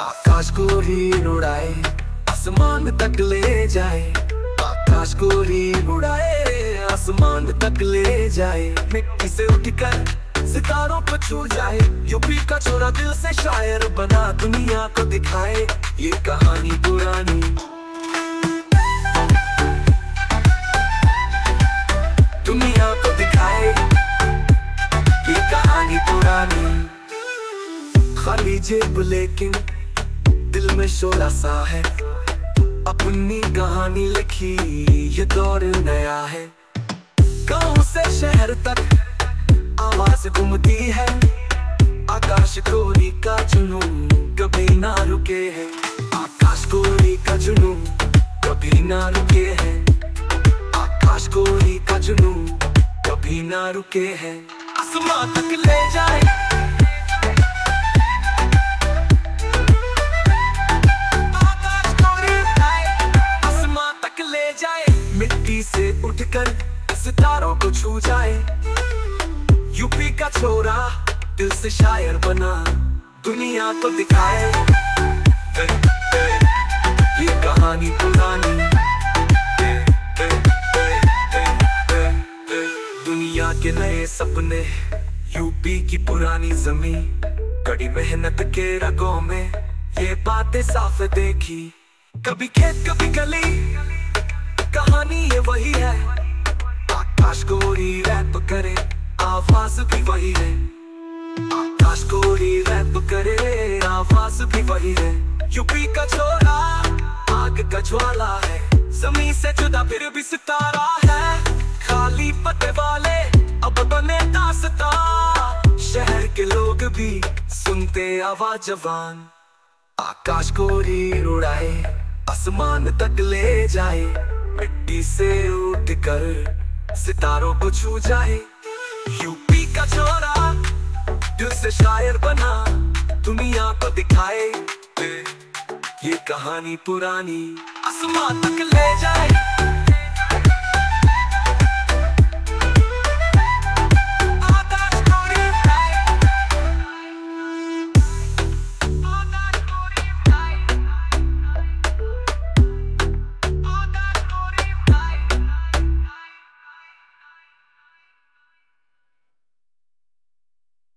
आकाश को ही उड़ाए, आसमान तक ले जाए। आकाश को ही उड़ाए, आसमान तक ले जाए। मिट्टी से उठकर सितारों को छू जाए। यूपी का छोरा दिल से शायर बना, दुनिया को दिखाए ये कहानी पुरानी। दुनिया को दिखाए ये कहानी पुरानी। खाली जेब लेकिन दिल में शोला सा है। अपनी कहानी लिखी ये दौर नया है। गांव से शहर तक आवाज घूमती है। आकाश कोरी का जुनून कभी ना रुके है। आकाश कोरी का जुनून कभी ना रुके है। आकाश कोरी का जुनून कभी ना रुके है। आसमां तक ले जाए, आकाश कोरी उड़ाए, आसमां तक ले जाए। मिट्टी से उठकर सितारों को छू जाए। यूपी का छोरा दिल से शायर बना, दुनिया को दिखाए ये कहानी पुरानी। दुनिया के नए सपने, यूपी की पुरानी जमीन। कड़ी मेहनत के रगों में ये बातें साफ देखी। कभी खेत कभी गली, कहानी ये वही है। आकाश कोरी रैप करे, आवाज भी वही है। आकाश कोरी रैप करे, आवाज भी वही है। यूपी का छोरा आग का ज्वाला है। जमीन से जुदा फिर भी सितारा है। खाली पत्ते वाले अब बने दास्तां। शहर के लोग भी सुनते आवाज जवान। आकाश कोरी उड़ाए, आसमान तक ले जाए। मिट्टी से उठकर सितारों को छू जाए। यूपी का छोरा दिल से शायर बना, दुनिया को दिखाए ये कहानी पुरानी। आसमां तक ले जाए।